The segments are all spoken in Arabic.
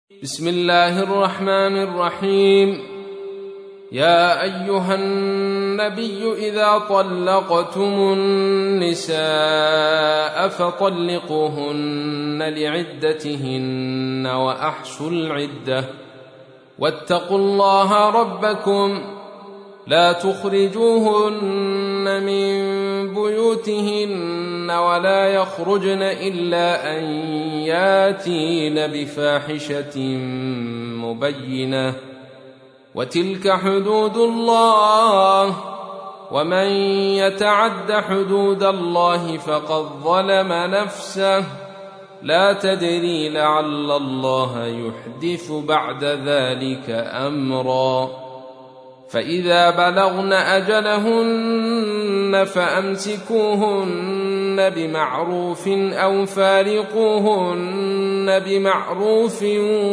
بسم الله الرحمن الرحيم. يا أيها النبي إذا طلقتم النساء فطلقوهن لعدتهن وأحصوا العدة واتقوا الله ربكم لا تخرجوهن من بيوتهن ولا يخرجن إلا أن ياتين بفاحشة مبينة وتلك حدود الله ومن يتعد حدود الله فقد ظلم نفسه لا تدري لعل الله يحدث بعد ذلك أمرا. فإذا بلغن أجلهن فأمسكوهن بمعروف أو فارقوهن بمعروف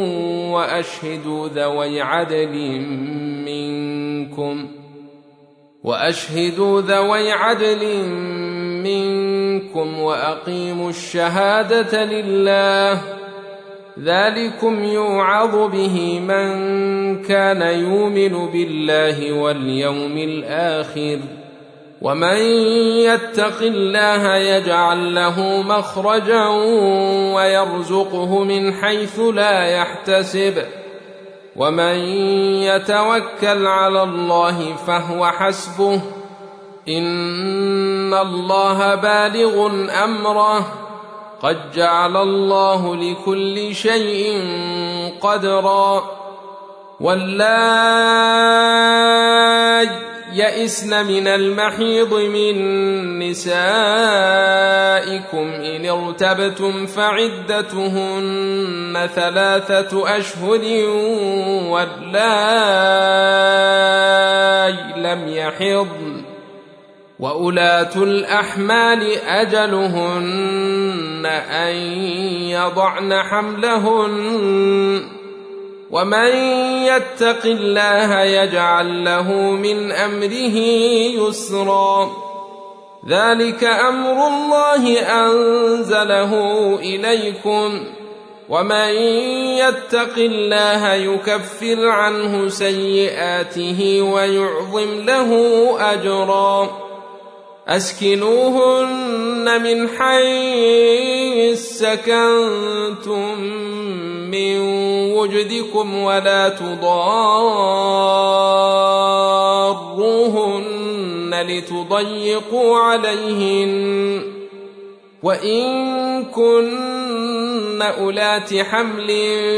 وأشهدوا ذوي عدل منكم وأقيموا الشهادة لله ذلكم يوعظ به من كان يؤمن بالله واليوم الآخر ومن يتق الله يجعل له مخرجا ويرزقه من حيث لا يحتسب ومن يتوكل على الله فهو حسبه إن الله بالغ أمره قد جعل الله لكل شيء قدرا. واللائي يئسن من المحيض من نسائكم إن ارتبتم فعدتهن 3 أشهر واللائي لم يحضن وأولاة الأحمال أجلهن أن يضعن حملهن ومن يتق الله يجعل له من أمره يسرا. ذلك أمر الله أنزله إليكم ومن يتق الله يكفر عنه سيئاته ويعظم له أجرا. أسكنوهن من حيث سكنتم من وجدكم ولا تضاروهن لتضيقوا عليهن وإن كن أولات حمل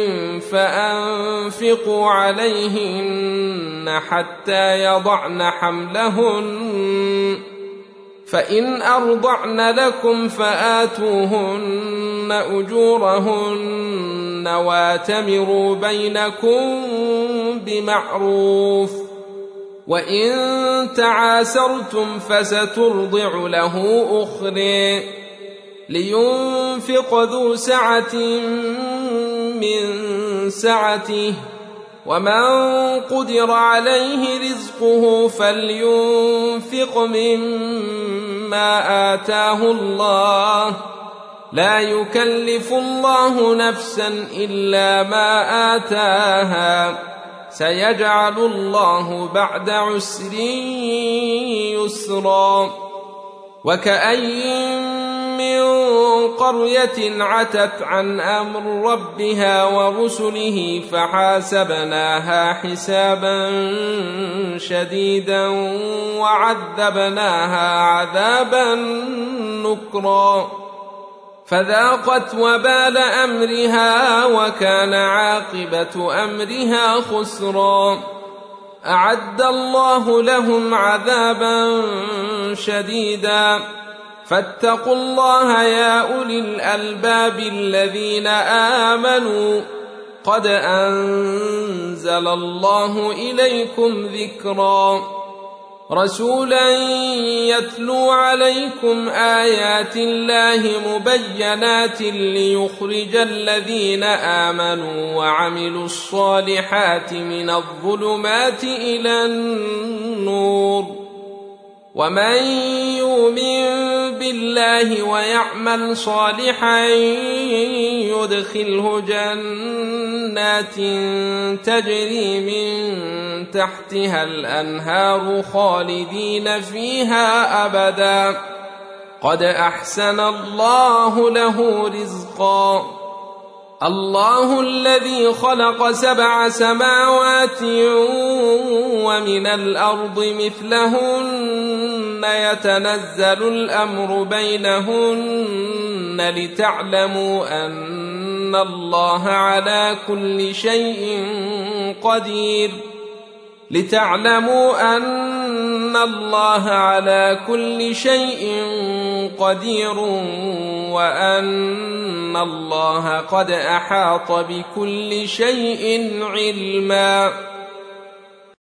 فأنفقوا عليهن حتى يضعن حملهن فإن أرضعن لكم فآتوهن أجورهن واتمروا بينكم بمعروف وإن تعاسرتم فسترضع له أخرى لينفق ذو سعة من سعته ومن قدر عليه رزقه فلينفق مما آتاه الله لا يكلف الله نفسا إلا ما آتاها سيجعل الله بعد عسر يسرا. وكأين من قرية عتت عن أمر ربها ورسله فحاسبناها حسابا شديدا وعذبناها عذابا نكرا فذاقت وبال أمرها وكان عاقبة أمرها خسرا. أعد الله لهم عذابا شديدا فاتقوا الله يا أولي الألباب الذين آمنوا قد أنزل الله إليكم ذكرا رسولا يتلو عليكم آيات الله مبينات ليخرج الذين آمنوا وعملوا الصالحات من الظلمات إلى النور ومن يؤمن بالله ويعمل صالحا يدخله جنات تجري من تحتها الأنهار خالدين فيها أبدا قد أحسن الله له رزقا. الله الذي خلق 7 سماوات ومن الأرض مثلهن يتنزل الأمر بينهن لتعلموا أن الله على كل شيء قدير وأن الله قد أحاط بكل شيء علما.